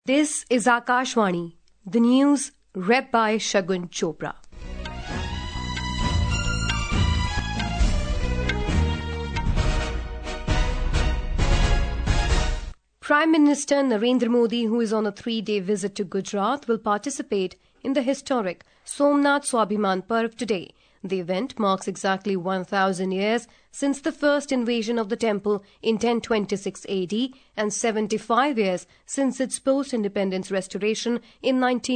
This is Akashvani, the news read by Shagun Chopra. Prime Minister Narendra Modi, who is on a 3-day visit to Gujarat, will participate in the historic Somnath Swabhiman Parv today. The event marks exactly 1,000 years since the first invasion of the temple in 1026 AD and 75 years since its post-independence restoration in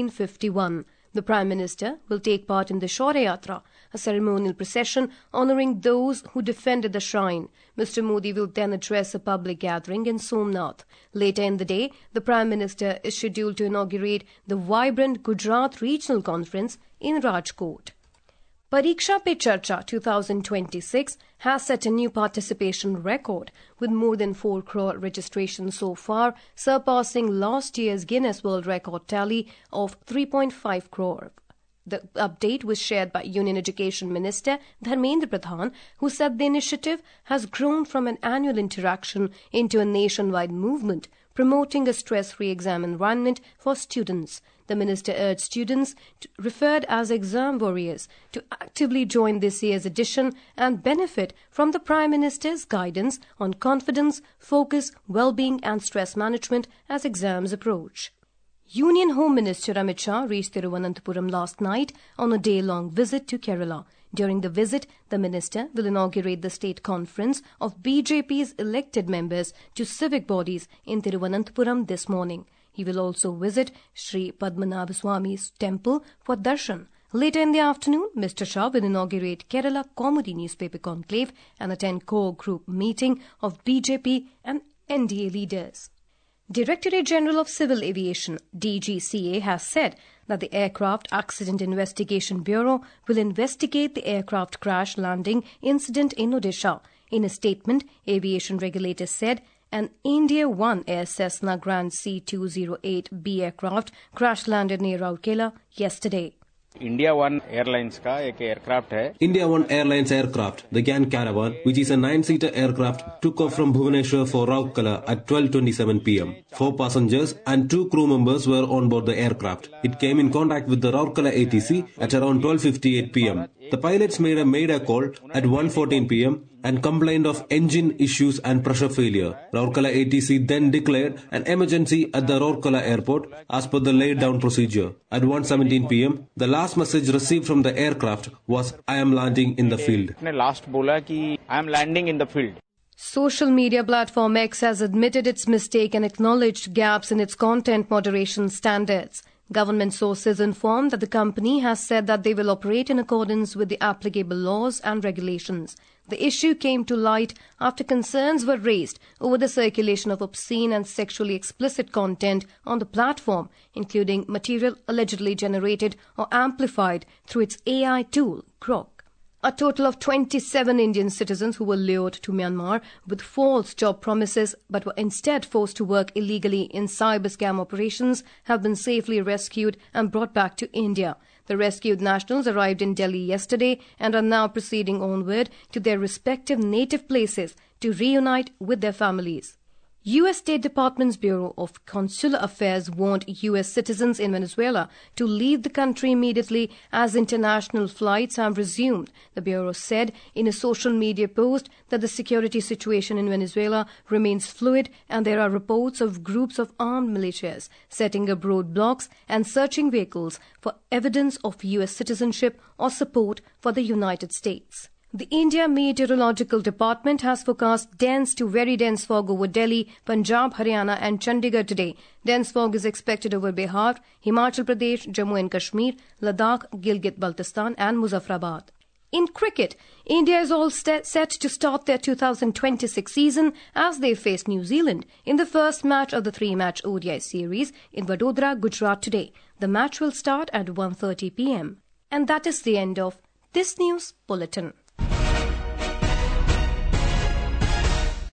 1951. The Prime Minister will take part in the Shaurya Yatra, a ceremonial procession honouring those who defended the shrine. Mr. Modi will then address a public gathering in Somnath. Later in the day, the Prime Minister is scheduled to inaugurate the vibrant Gujarat Regional Conference in Rajkot. Pariksha Pe Charcha 2026 has set a new participation record with more than 4 crore registrations so far, surpassing last year's Guinness World Record tally of 3.5 crore. The update was shared by Union Education Minister Dharmendra Pradhan, who said the initiative has grown from an annual interaction into a nationwide movement, promoting a stress-free exam environment for students. The minister urged students, referred as exam warriors, to actively join this year's edition and benefit from the Prime Minister's guidance on confidence, focus, well-being and stress management as exams approach. Union Home Minister Amit Shah reached Thiruvananthapuram last night on a day-long visit to Kerala. During the visit, the minister will inaugurate the state conference of BJP's elected members to civic bodies in Thiruvananthapuram this morning. He will also visit Sri Padmanabha Swami's temple for darshan. Later in the afternoon, Mr. Shah will inaugurate Kerala Kaumudi newspaper conclave and attend core group meeting of BJP and NDA leaders. Directorate General of Civil Aviation, DGCA, has said that the Aircraft Accident Investigation Bureau will investigate the aircraft crash landing incident in Odisha. In a statement, aviation regulators said an India 1 Air Cessna Grand C-208B aircraft crash-landed near Rourkela yesterday. India 1 Airlines का एक aircraft है. India 1 Airlines aircraft, the GAN Caravan, which is a 9-seater aircraft, took off from Bhubaneswar for Rourkela at 12:27 p.m. 4 passengers and 2 crew members were on board the aircraft. It came in contact with the Rourkela ATC at around 12:58 p.m. The pilots made a mayday call at 1:14 p.m. and complained of engine issues and pressure failure. Rourkela ATC then declared an emergency at the Rourkela airport as per the laid down procedure. At 1:17 p.m., the last message received from the aircraft was, "I am landing in the field." Last बोला कि I am landing in the field. Social media platform X has admitted its mistake and acknowledged gaps in its content moderation standards. Government sources inform that the company has said that they will operate in accordance with the applicable laws and regulations. The issue came to light after concerns were raised over the circulation of obscene and sexually explicit content on the platform, including material allegedly generated or amplified through its AI tool, Grok. A total of 27 Indian citizens who were lured to Myanmar with false job promises but were instead forced to work illegally in cyber scam operations have been safely rescued and brought back to India. The rescued nationals arrived in Delhi yesterday and are now proceeding onward to their respective native places to reunite with their families. U.S. State Department's Bureau of Consular Affairs warned U.S. citizens in Venezuela to leave the country immediately as international flights have resumed. The Bureau said in a social media post that the security situation in Venezuela remains fluid and there are reports of groups of armed militias setting up roadblocks and searching vehicles for evidence of U.S. citizenship or support for the United States. The India Meteorological Department has forecast dense to very dense fog over Delhi, Punjab, Haryana and Chandigarh today. Dense fog is expected over Bihar, Himachal Pradesh, Jammu and Kashmir, Ladakh, Gilgit-Baltistan and Muzaffarabad. In cricket, India is all set to start their 2026 season as they face New Zealand in the first match of the 3-match ODI series in Vadodara, Gujarat today. The match will start at 1:30 p.m. And that is the end of this news bulletin.